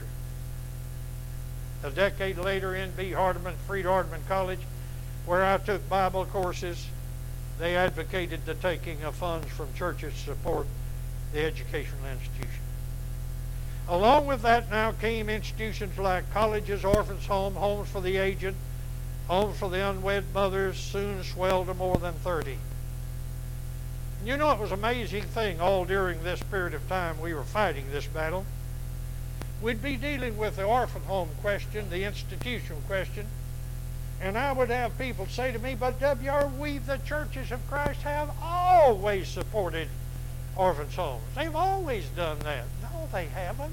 A decade later, N.B. Hardeman, Freed Hardeman College, where I took Bible courses, they advocated the taking of funds from churches to support the educational institution. Along with that now came institutions like colleges, orphans' homes, homes for the aged, homes for the unwed mothers, soon swelled to more than 30. And you know, it was an amazing thing all during this period of time we were fighting this battle. We'd be dealing with the orphan home question, the institutional question, and I would have people say to me, but W.R., we, the churches of Christ, have always supported orphans' homes. They've always done that. No, they haven't.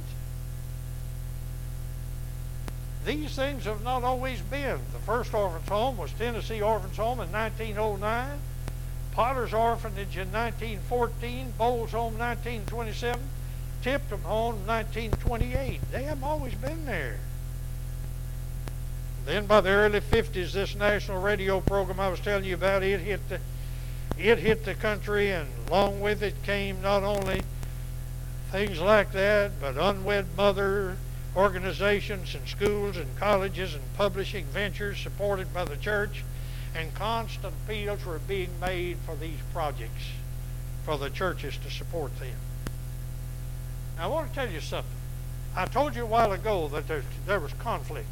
These things have not always been. The first orphans' home was Tennessee Orphans' Home in 1909, Potter's Orphanage in 1914, Bowles Home 1927, Tipton Home 1928. They haven't always been there. Then by the early 50s, this national radio program I was telling you about, it hit the country, and along with it came not only things like that, but unwed mother organizations and schools and colleges and publishing ventures supported by the church, and constant appeals were being made for these projects, for the churches to support them. Now I want to tell you something. I told you a while ago that there was conflict.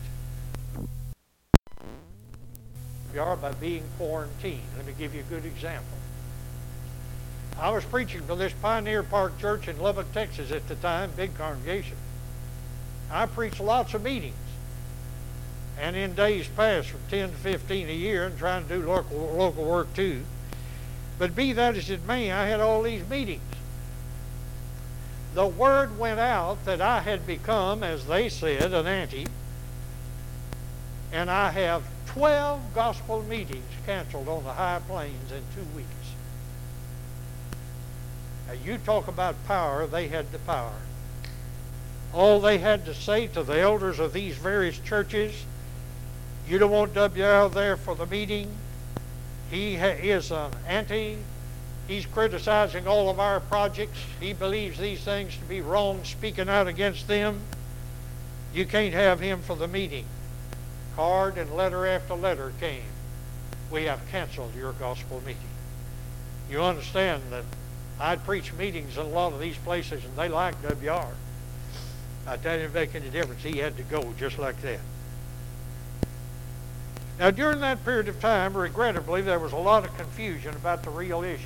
We are by being quarantined. Let me give you a good example. I was preaching for this Pioneer Park Church in Lubbock, Texas at the time, big congregation. I preached lots of meetings, and in days past from 10 to 15 a year, and trying to do local work too. But be that as it may, I had all these meetings. The word went out that I had become, as they said, an auntie, and I have 12 gospel meetings canceled on the high plains in 2 weeks. Now you talk about power, they had the power. All they had to say to the elders of these various churches, you don't want W.R. there for the meeting. He is an anti. He's criticizing all of our projects. He believes these things to be wrong, speaking out against them. You can't have him for the meeting. Card and letter after letter came. We have canceled your gospel meeting. You understand that I'd preach meetings in a lot of these places, and they liked W.R. I didn't make any difference. He had to go just like that. Now, during that period of time, regrettably, there was a lot of confusion about the real issues.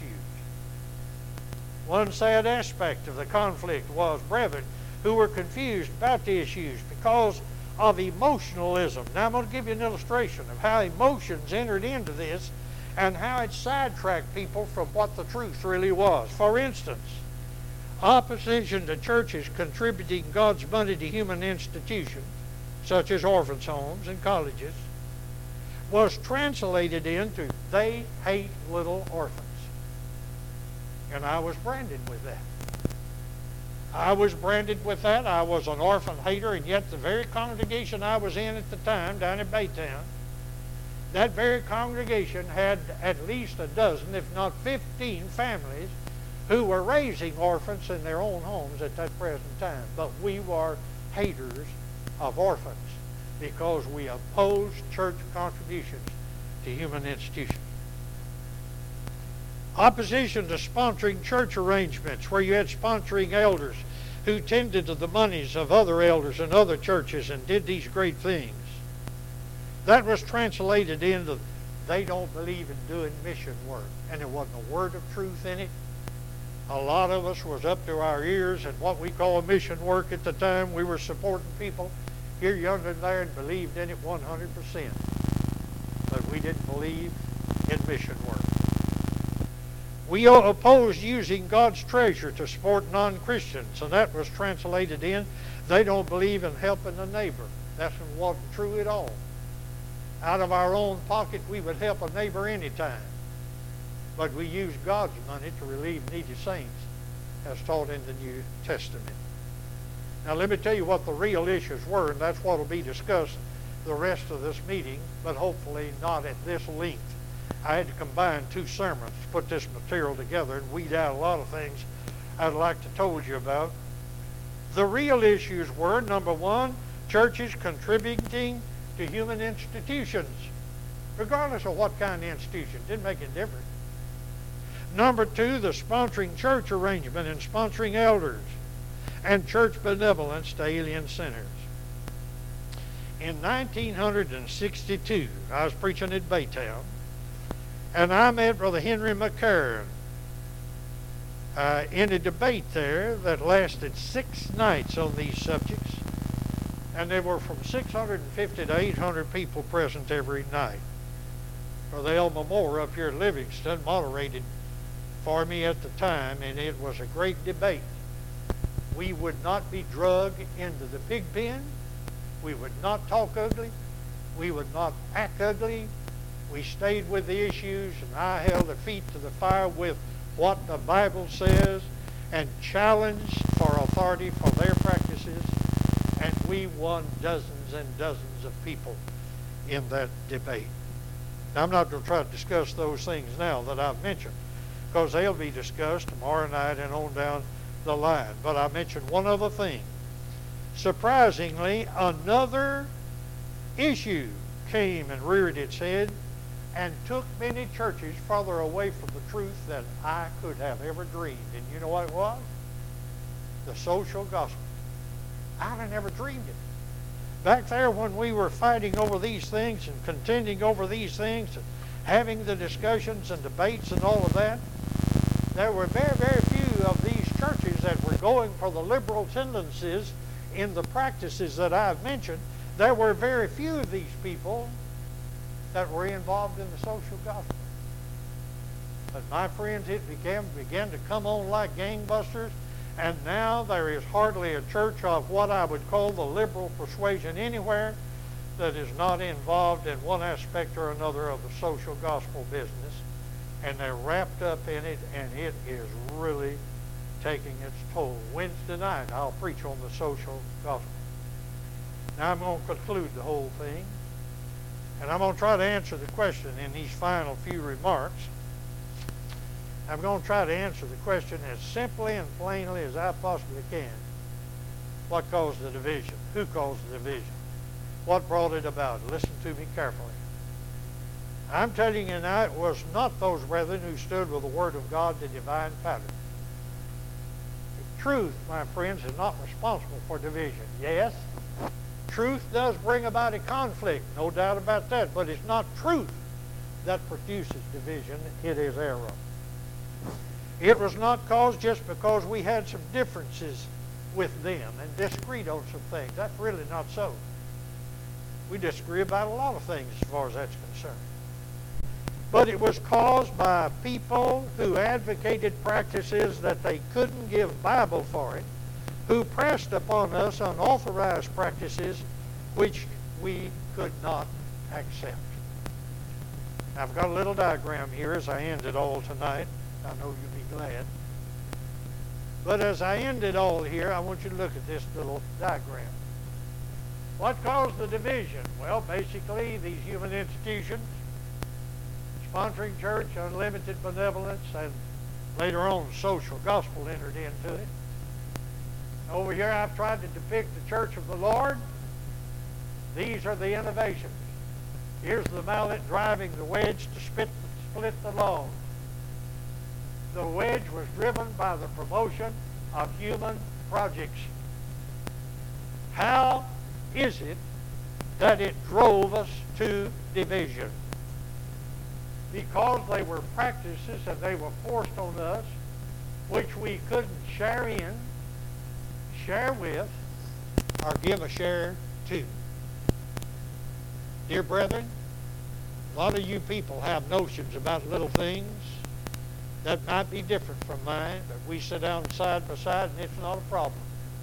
One sad aspect of the conflict was brethren who were confused about the issues because of emotionalism. Now, I'm going to give you an illustration of how emotions entered into this and how it sidetracked people from what the truth really was. For instance, opposition to churches contributing God's money to human institutions, such as orphans' homes and colleges, was translated into, they hate little orphans. And I was branded with that. I was branded with that. I was an orphan hater, and yet the very congregation I was in at the time, down in Baytown, that very congregation had at least a dozen, if not 15 families who were raising orphans in their own homes at that present time. But we were haters of orphans because we opposed church contributions to human institutions. Opposition to sponsoring church arrangements where you had sponsoring elders who tended to the monies of other elders in other churches and did these great things. That was translated into, they don't believe in doing mission work. And there wasn't a word of truth in it. A lot of us was up to our ears in what we call mission work at the time. We were supporting people here, yonder, and there, and believed in it 100%. But we didn't believe in mission work. We opposed using God's treasure to support non-Christians, and that was translated in, they don't believe in helping a neighbor. That wasn't true at all. Out of our own pocket, we would help a neighbor anytime. But we used God's money to relieve needy saints, as taught in the New Testament. Now let me tell you what the real issues were, and that's what will be discussed the rest of this meeting, but hopefully not at this length. I had to combine two sermons to put this material together and weed out a lot of things I'd like to told you about. The real issues were, number one, churches contributing to human institutions, regardless of what kind of institution. Didn't make any difference. Number two, the sponsoring church arrangement and sponsoring elders and church benevolence to alien sinners. In 1962, I was preaching at Baytown, and I met Brother Henry McCarron in a debate there that lasted 6 nights on these subjects, and there were from 650 to 800 people present every night. Brother Elmer Moore up here at Livingston moderated for me at the time, and it was a great debate. We would not be drugged into the pig pen. We would not talk ugly. We would not act ugly. We stayed with the issues, and I held their feet to the fire with what the Bible says and challenged for authority for their practices, and we won dozens and dozens of people in that debate. Now, I'm not going to try to discuss those things now that I've mentioned, because they'll be discussed tomorrow night and on down the line. But I mentioned one other thing. Surprisingly, another issue came and reared its head and took many churches further away from the truth than I could have ever dreamed. And you know what it was? The social gospel. I'd have never dreamed it. Back there when we were fighting over these things and contending over these things and having the discussions and debates and all of that, there were very, very few of these churches that were going for the liberal tendencies in the practices that I've mentioned. There were very few of these people that were involved in the social gospel. But my friends, it began to come on like gangbusters, and now there is hardly a church of what I would call the liberal persuasion anywhere that is not involved in one aspect or another of the social gospel business. And they're wrapped up in it, and it is really taking its toll. Wednesday night, I'll preach on the social gospel. Now I'm going to conclude the whole thing, and I'm going to try to answer the question in these final few remarks. I'm going to try to answer the question as simply and plainly as I possibly can. What caused the division? Who caused the division? What brought it about? Listen to me carefully. I'm telling you now, it was not those brethren who stood with the Word of God, the divine pattern. Truth, my friends, is not responsible for division. Yes, truth does bring about a conflict, no doubt about that, but it's not truth that produces division, it is error. It was not caused just because we had some differences with them and disagreed on some things. That's really not so. We disagree about a lot of things as far as that's concerned. But it was caused by people who advocated practices that they couldn't give Bible for it, who pressed upon us unauthorized practices which we could not accept. I've got a little diagram here as I end it all tonight. I know you'll be glad. But as I end it all here, I want you to look at this little diagram. What caused the division? Well, basically, these human institutions, sponsoring church, unlimited benevolence, and later on social gospel entered into it. Over here I've tried to depict the church of the Lord. These are the innovations. Here's the mallet driving the wedge to split the log. The wedge was driven by the promotion of human projects. How is it that it drove us to division? Because they were practices and they were forced on us, which we couldn't share in, share with, or give a share to. Dear brethren, a lot of you people have notions about little things that might be different from mine, but we sit down side by side and it's not a problem.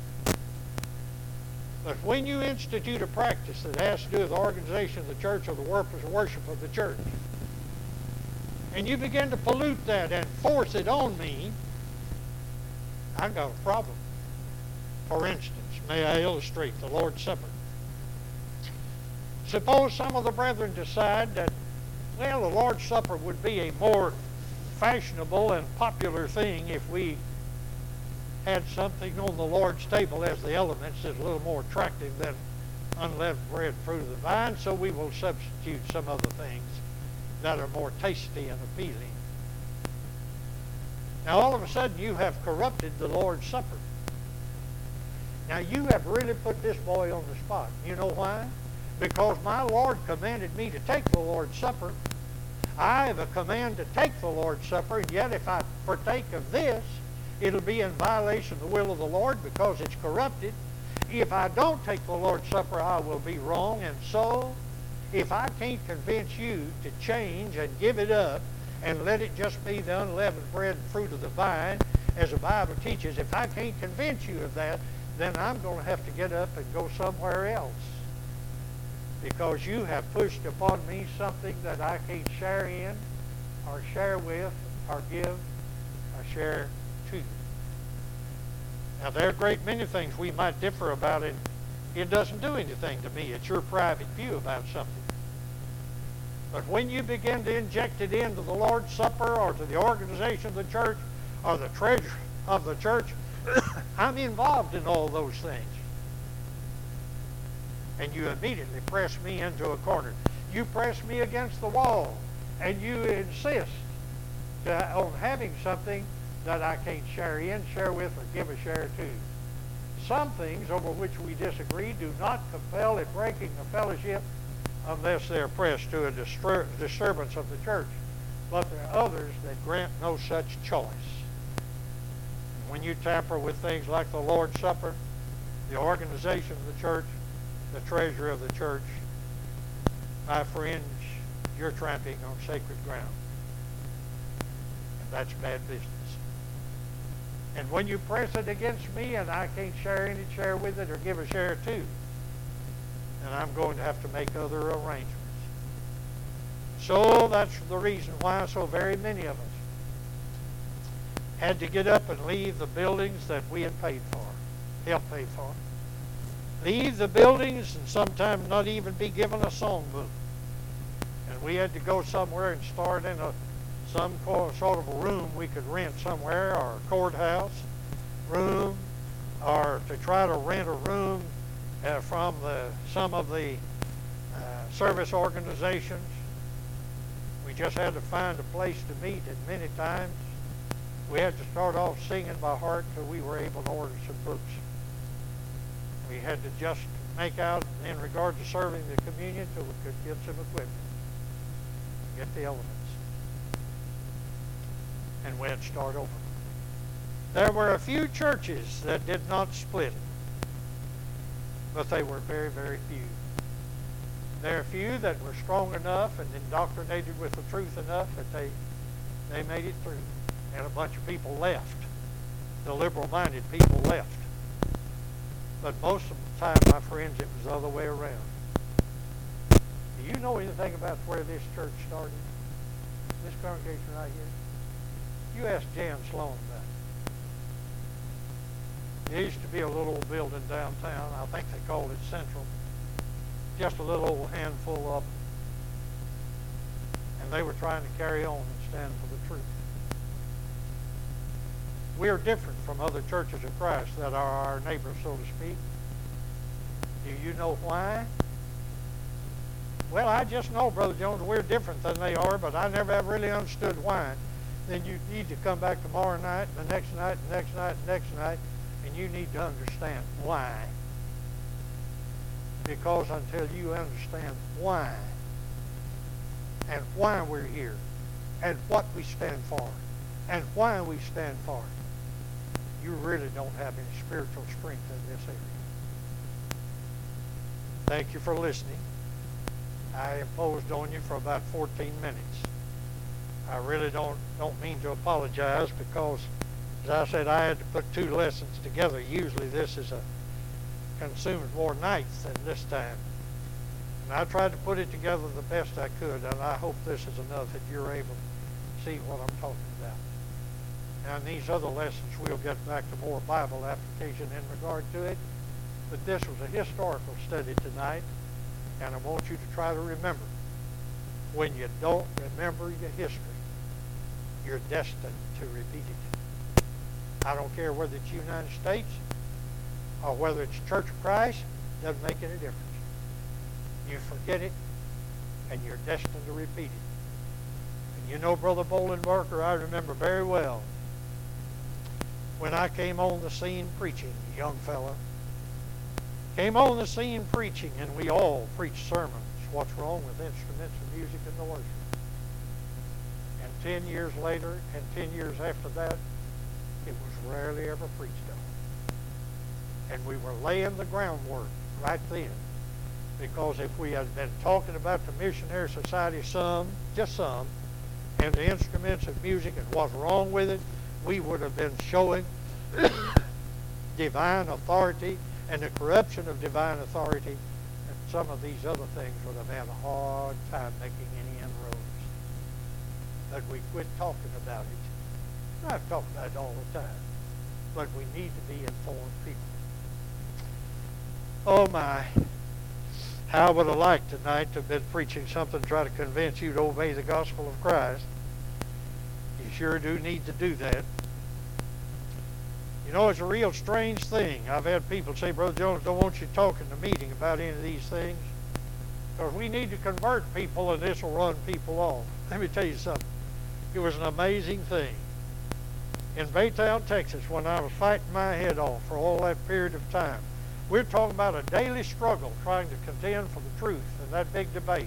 But when you institute a practice that has to do with the organization of the church or the worship of the church, and you begin to pollute that and force it on me, I've got a problem. For instance, may I illustrate the Lord's Supper? Suppose some of the brethren decide that Well, the Lord's Supper would be a more fashionable and popular thing if we had something on the Lord's table as the elements that's a little more attractive than unleavened bread, fruit of the vine, so we will substitute some other things that are more tasty and appealing. Now, all of a sudden, you have corrupted the Lord's Supper. Now, you have really put this boy on the spot. You know why? Because my Lord commanded me to take the Lord's Supper. I have a command to take the Lord's Supper, and yet if I partake of this, it'll be in violation of the will of the Lord because it's corrupted. If I don't take the Lord's Supper, I will be wrong. And so, if I can't convince you to change and give it up and let it just be the unleavened bread and fruit of the vine, as the Bible teaches, if I can't convince you of that, then I'm going to have to get up and go somewhere else. Because you have pushed upon me something that I can't share in, or share with, or give, or share to you. Now, there are a great many things we might differ about, and it doesn't do anything to me. It's your private view about something. But when you begin to inject it into the Lord's Supper or to the organization of the church or the treasure of the church, I'm involved in all those things. And you immediately press me into a corner. You press me against the wall, and you insist on having something that I can't share in, share with, or give a share to. Some things over which we disagree do not compel a breaking of fellowship unless they are pressed to a disturbance of the church. But there are others that grant no such choice. When you tamper with things like the Lord's Supper, the organization of the church, the treasure of the church, my friends, you're trampling on sacred ground. And that's bad business. And when you press it against me and I can't share in it, share with it, or give a share to, then I'm going to have to make other arrangements. So that's the reason why so very many of us had to get up and leave the buildings that we had paid for, helped pay for. Leave the buildings and sometimes not even be given a songbook. And we had to go somewhere and start in some sort of a room we could rent somewhere, or a courthouse room, or to try to rent a room from some of the service organizations. We just had to find a place to meet, and many times we had to start off singing by heart till we were able to order some books. We had to just make out in regard to serving the communion till we could get some equipment, get the elements, and we had to start over. There were a few churches that did not split, but they were very, very few. There are few that were strong enough and indoctrinated with the truth enough that they made it through. And a bunch of people left. The liberal-minded people left. But most of the time, my friends, it was the other way around. Do you know anything about where this church started? This congregation right here? You ask Jan Sloan about it. There used to be a little old building downtown. I think they called it Central. Just a little old handful of them. And they were trying to carry on and stand for the truth. We are different from other churches of Christ that are our neighbors, so to speak. Do you know why? Well, I just know, Brother Jones, we're different than they are, but I never have really understood why. Then you need to come back tomorrow night, the next night, the next night, the next night, and you need to understand why. Because until you understand why, and why we're here, and what we stand for, and why we stand for it, you really don't have any spiritual strength in this area. Thank you for listening. I imposed on you for about 14 minutes. I really don't mean to apologize because, as I said, I had to put 2 lessons together. Usually this is consumes more nights than this time. And I tried to put it together the best I could, and I hope this is enough that you're able to see what I'm talking about. Now, in these other lessons, we'll get back to more Bible application in regard to it. But this was a historical study tonight, and I want you to try to remember when you don't remember your history, you're destined to repeat it. I don't care whether it's United States or whether it's Church of Christ, doesn't make any difference. You forget it, and you're destined to repeat it. And you know, Brother Bolenbarker, I remember very well when I came on the scene preaching, a young fella, came on the scene preaching, and we all preached sermons. What's wrong with instruments of music in the worship? And 10 years later, and 10 years after that, it was rarely ever preached on. And we were laying the groundwork right then. Because if we had been talking about the Missionary Society just some, and the instruments of music and what's wrong with it, we would have been showing divine authority and the corruption of divine authority, and some of these other things would have had a hard time making any inroads. But we quit talking about it. I've talked about it all the time, but we need to be informed people. Oh my, how would I like tonight to have been preaching something to try to convince you to obey the gospel of Christ. You sure do need to do that. You know, it's a real strange thing. I've had people say, Brother Jones, don't want you talking to the meeting about any of these things, because we need to convert people and this will run people off. Let me tell you something. It was an amazing thing. In Baytown, Texas, when I was fighting my head off for all that period of time, we're talking about a daily struggle trying to contend for the truth in that big debate.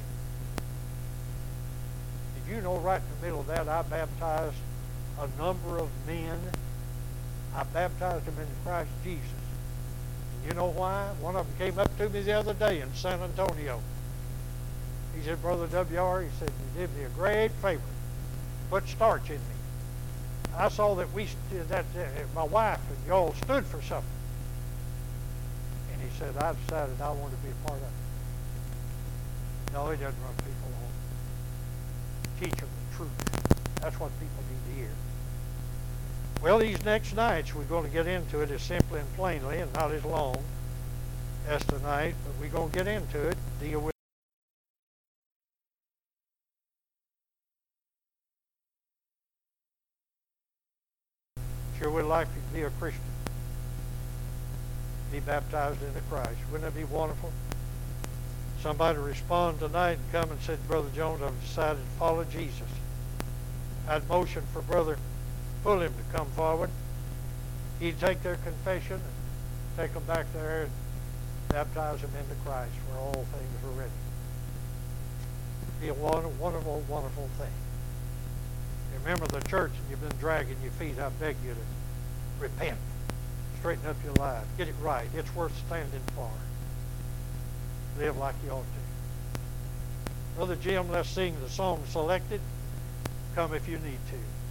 Did you know right in the middle of that I baptized a number of men? I baptized them into Christ Jesus. And you know why? One of them came up to me the other day in San Antonio. He said, Brother W.R., he said, you did me a great favor. Put starch in me. I saw that my wife and y'all stood for something. And he said, I decided I want to be a part of it. No, he doesn't run people on. Teach them the truth. That's what people need to hear. Well, these next nights, we're going to get into it as simply and plainly and not as long as tonight, but we're going to get into it, deal with sure would like to be a Christian, be baptized into Christ. Wouldn't that be wonderful? Somebody respond tonight and come and said, Brother Jones, I've decided to follow Jesus. I'd motion for Brother Fulham to come forward. He'd take their confession and take them back there and baptize them into Christ where all things are ready. It'd be a wonderful, wonderful thing. Remember the church and you've been dragging your feet, I beg you to repent. Straighten up your life. Get it right. It's worth standing for. Live like you ought to. Brother Jim, let's sing the song selected. Come if you need to.